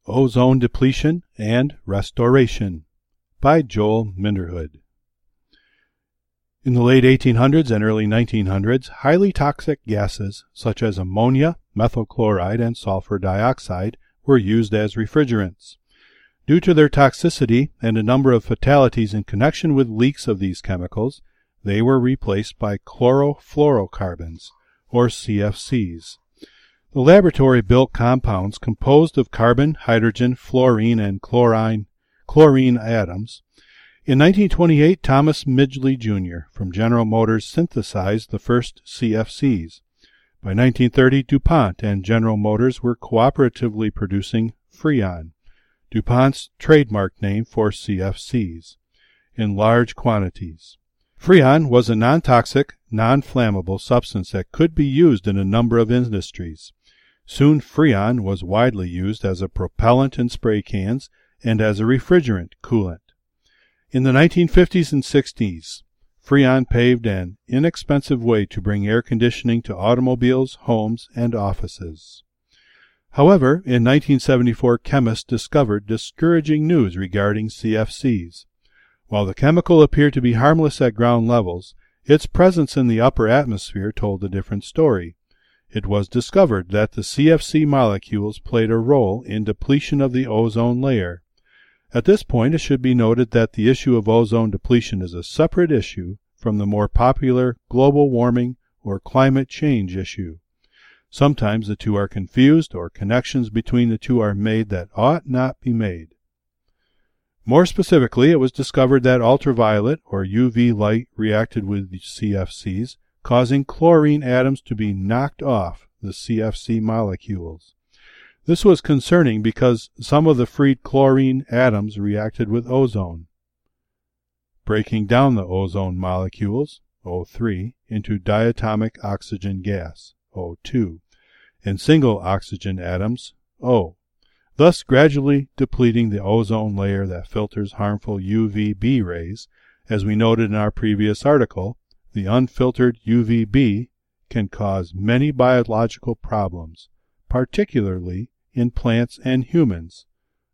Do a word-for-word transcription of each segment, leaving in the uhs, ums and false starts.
Ozone Depletion and Restoration by Joel Minderhood. In the late eighteen hundreds and early nineteen hundreds, highly toxic gases such as ammonia, methyl chloride, and sulfur dioxide were used as refrigerants. Due to their toxicity and a number of fatalities in connection with leaks of these chemicals, they were replaced by chlorofluorocarbons, or C F Cs. The laboratory-built compounds composed of carbon, hydrogen, fluorine, and chlorine, chlorine atoms. In nineteen twenty-eight, Thomas Midgley Junior from General Motors synthesized the first C F Cs. By nineteen thirty, DuPont and General Motors were cooperatively producing Freon, DuPont's trademark name for C F Cs, in large quantities. Freon was a non-toxic, non-flammable substance that could be used in a number of industries. Soon Freon was widely used as a propellant in spray cans and as a refrigerant coolant. In the nineteen fifties and sixties, Freon paved an inexpensive way to bring air conditioning to automobiles, homes, and offices. However, in nineteen seventy-four, chemists discovered discouraging news regarding C F Cs. While the chemical appeared to be harmless at ground levels, its presence in the upper atmosphere told a different story. It was discovered that the C F C molecules played a role in depletion of the ozone layer. At this point, it should be noted that the issue of ozone depletion is a separate issue from the more popular global warming or climate change issue. Sometimes the two are confused, or connections between the two are made that ought not be made. More specifically, it was discovered that ultraviolet or U V light reacted with C F Cs, causing chlorine atoms to be knocked off the C F C molecules. This was concerning because some of the freed chlorine atoms reacted with ozone, breaking down the ozone molecules, O three, into diatomic oxygen gas, O two, and single oxygen atoms, O, thus gradually depleting the ozone layer that filters harmful U V B rays. As we noted in our previous article, the unfiltered U V B can cause many biological problems, particularly in plants and humans.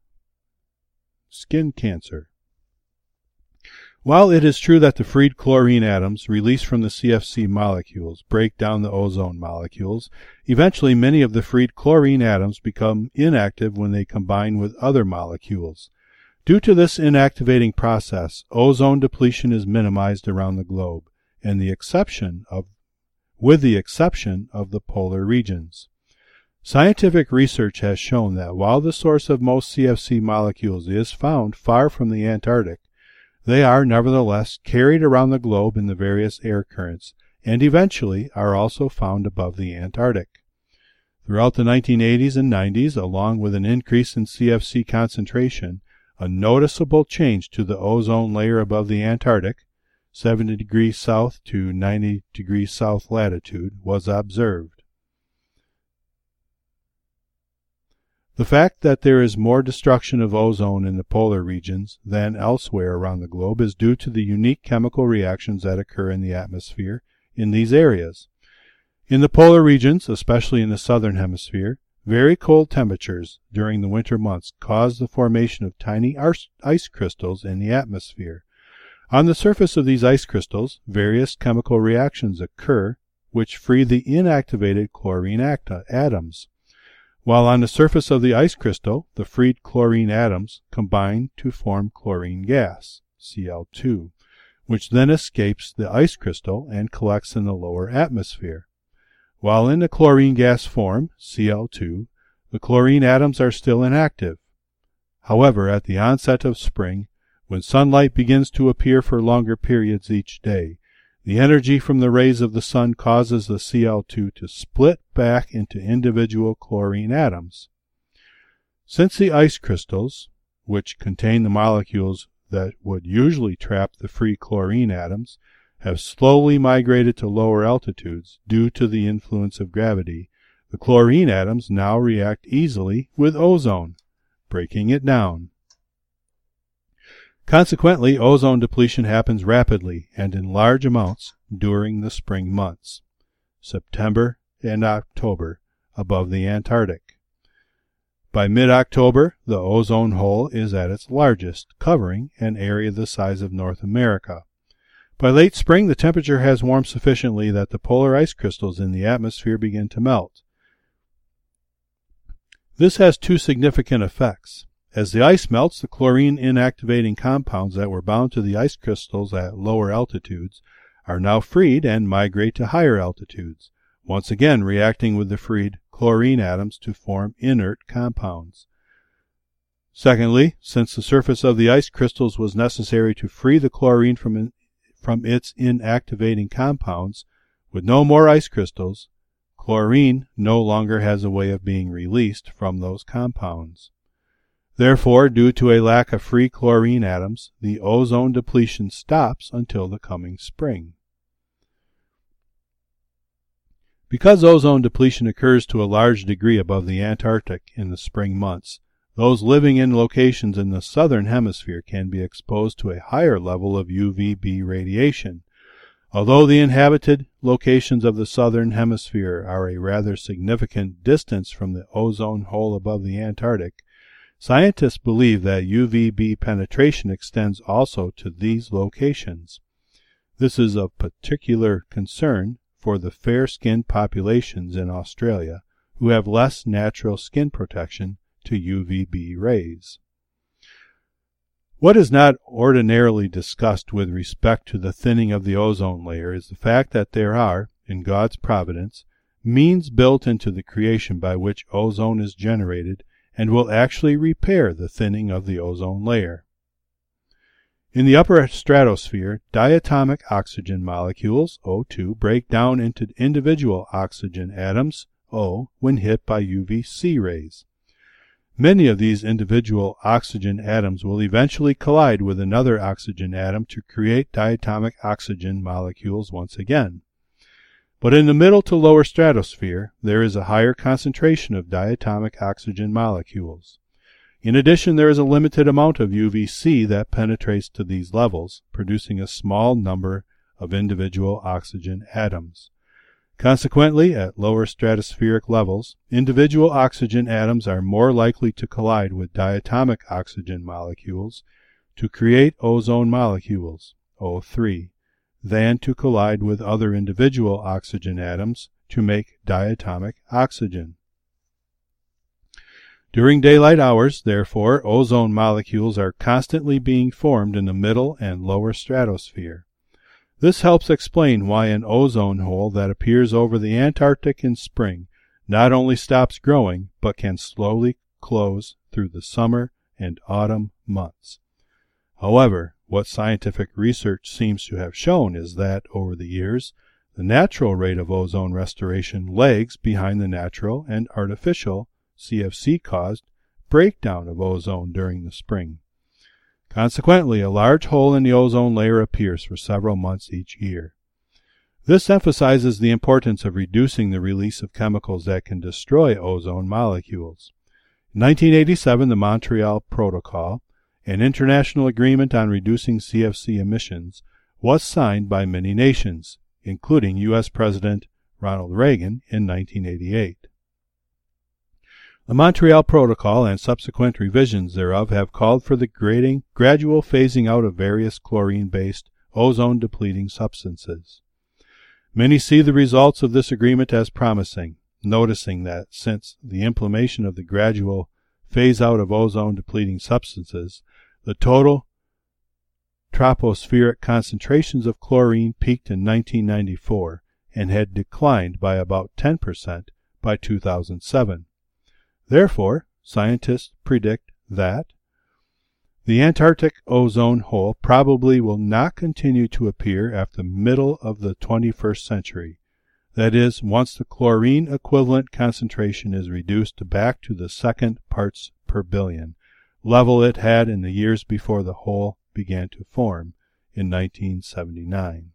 Skin cancer. While it is true that the freed chlorine atoms released from the C F C molecules break down the ozone molecules, eventually many of the freed chlorine atoms become inactive when they combine with other molecules. Due to this inactivating process, ozone depletion is minimized around the globe, and the exception of, with the exception of the polar regions. Scientific research has shown that while the source of most C F C molecules is found far from the Antarctic, they are nevertheless carried around the globe in the various air currents, and eventually are also found above the Antarctic. Throughout the nineteen eighties and nineties, along with an increase in C F C concentration, a noticeable change to the ozone layer above the Antarctic, seventy degrees south to ninety degrees south latitude, was observed. The fact that there is more destruction of ozone in the polar regions than elsewhere around the globe is due to the unique chemical reactions that occur in the atmosphere in these areas. In the polar regions, especially in the southern hemisphere, very cold temperatures during the winter months cause the formation of tiny ice crystals in the atmosphere. On the surface of these ice crystals, various chemical reactions occur which free the inactivated chlorine atoms. While on the surface of the ice crystal, the freed chlorine atoms combine to form chlorine gas, C L two, which then escapes the ice crystal and collects in the lower atmosphere. While in the chlorine gas form, C L two, the chlorine atoms are still inactive. However, at the onset of spring, when sunlight begins to appear for longer periods each day, the energy from the rays of the sun causes the C L two to split back into individual chlorine atoms. Since the ice crystals, which contain the molecules that would usually trap the free chlorine atoms, have slowly migrated to lower altitudes due to the influence of gravity, the chlorine atoms now react easily with ozone, breaking it down. Consequently, ozone depletion happens rapidly and in large amounts during the spring months, September and October, above the Antarctic. By mid-October, the ozone hole is at its largest, covering an area the size of North America. By late spring, the temperature has warmed sufficiently that the polar ice crystals in the atmosphere begin to melt. This has two significant effects. As the ice melts, the chlorine inactivating compounds that were bound to the ice crystals at lower altitudes are now freed and migrate to higher altitudes, once again reacting with the freed chlorine atoms to form inert compounds. Secondly, since the surface of the ice crystals was necessary to free the chlorine from, in, from its inactivating compounds, with no more ice crystals, chlorine no longer has a way of being released from those compounds. Therefore, due to a lack of free chlorine atoms, the ozone depletion stops until the coming spring. Because ozone depletion occurs to a large degree above the Antarctic in the spring months, those living in locations in the southern hemisphere can be exposed to a higher level of U V B radiation. Although the inhabited locations of the southern hemisphere are a rather significant distance from the ozone hole above the Antarctic, scientists believe that U V B penetration extends also to these locations. This is of particular concern for the fair-skinned populations in Australia who have less natural skin protection to U V B rays. What is not ordinarily discussed with respect to the thinning of the ozone layer is the fact that there are, in God's providence, means built into the creation by which ozone is generated and will actually repair the thinning of the ozone layer. In the upper stratosphere, diatomic oxygen molecules, O two, break down into individual oxygen atoms, O, when hit by U V C rays. Many of these individual oxygen atoms will eventually collide with another oxygen atom to create diatomic oxygen molecules once again. But in the middle to lower stratosphere, there is a higher concentration of diatomic oxygen molecules. In addition, there is a limited amount of U V C that penetrates to these levels, producing a small number of individual oxygen atoms. Consequently, at lower stratospheric levels, individual oxygen atoms are more likely to collide with diatomic oxygen molecules to create ozone molecules, O three, than to collide with other individual oxygen atoms to make diatomic oxygen. During daylight hours, therefore, ozone molecules are constantly being formed in the middle and lower stratosphere. This helps explain why an ozone hole that appears over the Antarctic in spring not only stops growing, but can slowly close through the summer and autumn months. However, what scientific research seems to have shown is that, over the years, the natural rate of ozone restoration lags behind the natural and artificial C F C-caused breakdown of ozone during the spring. Consequently, a large hole in the ozone layer appears for several months each year. This emphasizes the importance of reducing the release of chemicals that can destroy ozone molecules. In nineteen eighty-seven, the Montreal Protocol, an international agreement on reducing C F C emissions, was signed by many nations, including U S President Ronald Reagan in nineteen eighty-eight. The Montreal Protocol and subsequent revisions thereof have called for the grading, gradual phasing out of various chlorine-based ozone-depleting substances. Many see the results of this agreement as promising, noticing that since the implementation of the gradual phase-out of ozone-depleting substances, the total tropospheric concentrations of chlorine peaked in nineteen ninety-four and had declined by about ten percent by two thousand seven. Therefore, scientists predict that the Antarctic ozone hole probably will not continue to appear after the middle of the twenty-first century. That is, once the chlorine equivalent concentration is reduced back to the second parts per billion, level it had in the years before the hole began to form in nineteen seventy-nine.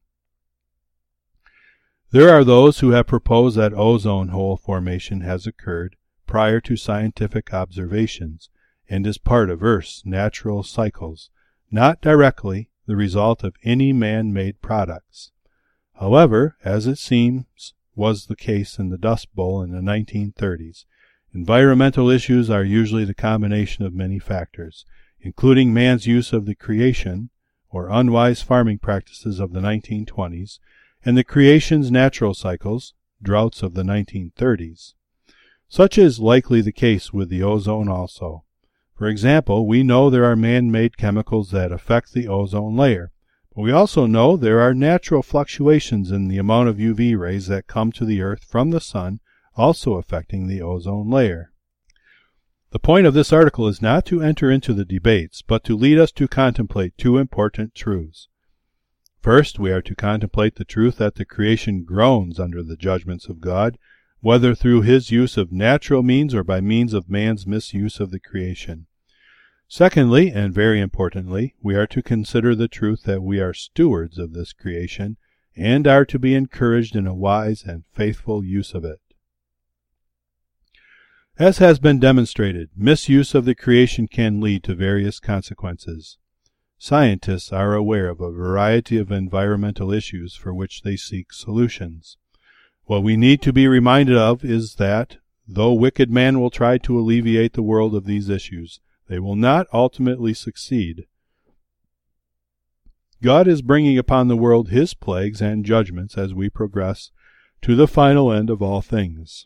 There are those who have proposed that ozone hole formation has occurred prior to scientific observations and is part of Earth's natural cycles, not directly the result of any man-made products. However, as it seems was the case in the Dust Bowl in the nineteen thirties, Environmental issues are usually the combination of many factors, including man's use of the creation, or unwise farming practices of the nineteen twenties, and the creation's natural cycles, droughts of the nineteen thirties. Such is likely the case with the ozone also. For example, we know there are man-made chemicals that affect the ozone layer, but we also know there are natural fluctuations in the amount of U V rays that come to the Earth from the sun, also affecting the ozone layer. The point of this article is not to enter into the debates, but to lead us to contemplate two important truths. First, we are to contemplate the truth that the creation groans under the judgments of God, whether through his use of natural means or by means of man's misuse of the creation. Secondly, and very importantly, we are to consider the truth that we are stewards of this creation and are to be encouraged in a wise and faithful use of it. As has been demonstrated, misuse of the creation can lead to various consequences. Scientists are aware of a variety of environmental issues for which they seek solutions. What we need to be reminded of is that, though wicked man will try to alleviate the world of these issues, they will not ultimately succeed. God is bringing upon the world his plagues and judgments as we progress to the final end of all things.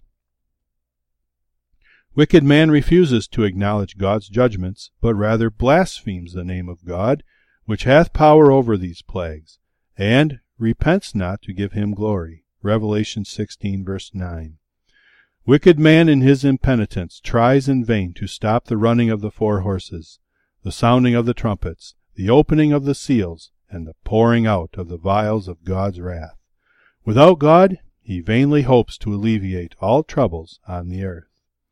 Wicked man refuses to acknowledge God's judgments, but rather blasphemes the name of God, which hath power over these plagues, and repents not to give him glory. Revelation sixteen, verse nine. Wicked man in his impenitence tries in vain to stop the running of the four horses, the sounding of the trumpets, the opening of the seals, and the pouring out of the vials of God's wrath. Without God, he vainly hopes to alleviate all troubles on the earth.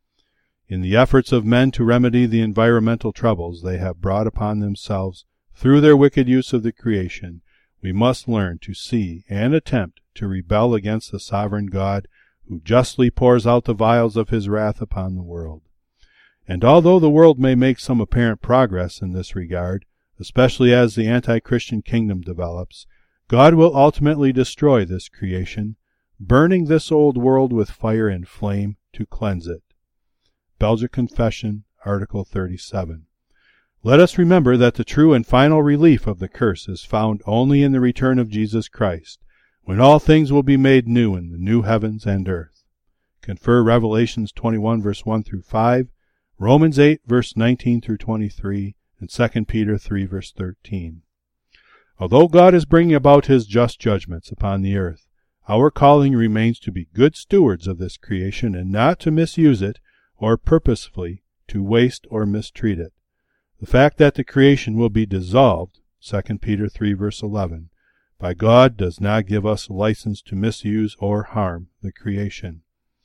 In the efforts of men to remedy the environmental troubles they have brought upon themselves through their wicked use of the creation, we must learn to see and attempt to rebel against the sovereign God who justly pours out the vials of his wrath upon the world. And although the world may make some apparent progress in this regard, especially as the anti-Christian kingdom develops, God will ultimately destroy this creation, burning this old world with fire and flame to cleanse it. Belgic Confession, Article thirty-seven. Let us remember that the true and final relief of the curse is found only in the return of Jesus Christ, when all things will be made new in the new heavens and earth. Confer Revelations twenty-one, verse one through five, Romans eight, verse nineteen through twenty-three, and Second Peter three, verse thirteen. Although God is bringing about his just judgments upon the earth, our calling remains to be good stewards of this creation and not to misuse it or purposefully to waste or mistreat it. The fact that the creation will be dissolved, Second Peter three, verse eleven, by God does not give us license to misuse or harm the creation.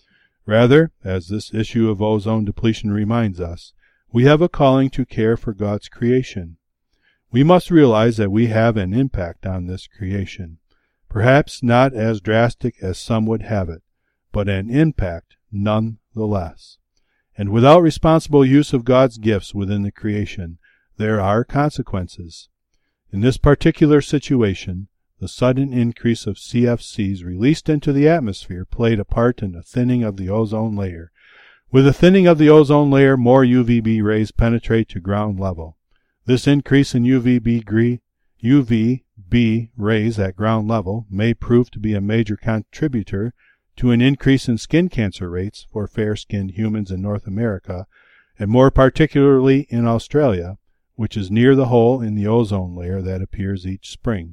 Rather, as this issue of ozone depletion reminds us, we have a calling to care for God's creation. We must realize that we have an impact on this creation, perhaps not as drastic as some would have it, but an impact nonetheless. And without responsible use of God's gifts within the creation, there are consequences. In this particular situation, the sudden increase of C F Cs released into the atmosphere played a part in the thinning of the ozone layer. With the thinning of the ozone layer, more U V B rays penetrate to ground level. This increase in U V B, U V B rays at ground level may prove to be a major contributor to an increase in skin cancer rates for fair-skinned humans in North America, and more particularly in Australia, which is near the hole in the ozone layer that appears each spring.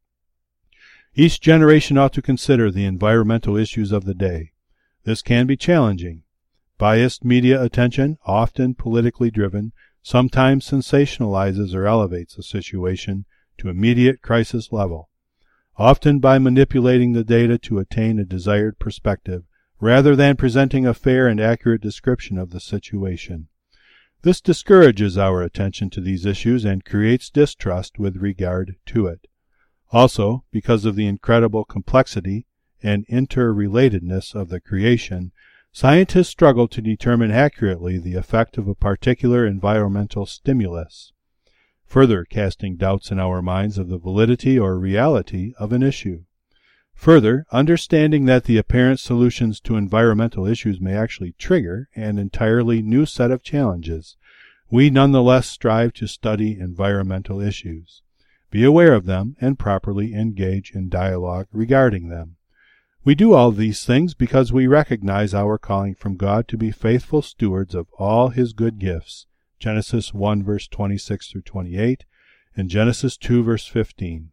Each generation ought to consider the environmental issues of the day. This can be challenging. Biased media attention, often politically driven, sometimes sensationalizes or elevates a situation to immediate crisis level, often by manipulating the data to attain a desired perspective, rather than presenting a fair and accurate description of the situation. This discourages our attention to these issues and creates distrust with regard to it. Also, because of the incredible complexity and interrelatedness of the creation, scientists struggle to determine accurately the effect of a particular environmental stimulus, further casting doubts in our minds of the validity or reality of an issue. Further, understanding that the apparent solutions to environmental issues may actually trigger an entirely new set of challenges, we nonetheless strive to study environmental issues, be aware of them, and properly engage in dialogue regarding them. We do all these things because we recognize our calling from God to be faithful stewards of all His good gifts, Genesis one verse twenty-six through twenty-eight, and Genesis two verse fifteen.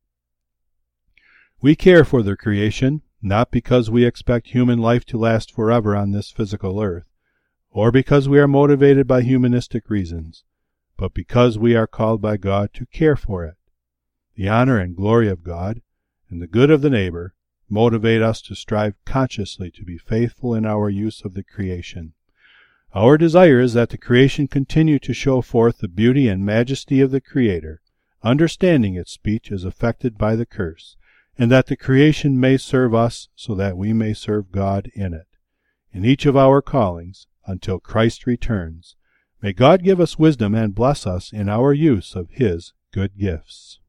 We care for the creation, not because we expect human life to last forever on this physical earth, or because we are motivated by humanistic reasons, but because we are called by God to care for it. The honor and glory of God, and the good of the neighbor, motivate us to strive consciously to be faithful in our use of the creation. Our desire is that the creation continue to show forth the beauty and majesty of the Creator, understanding its speech is affected by the curse, and that the creation may serve us so that we may serve God in it. In each of our callings, until Christ returns, may God give us wisdom and bless us in our use of His good gifts.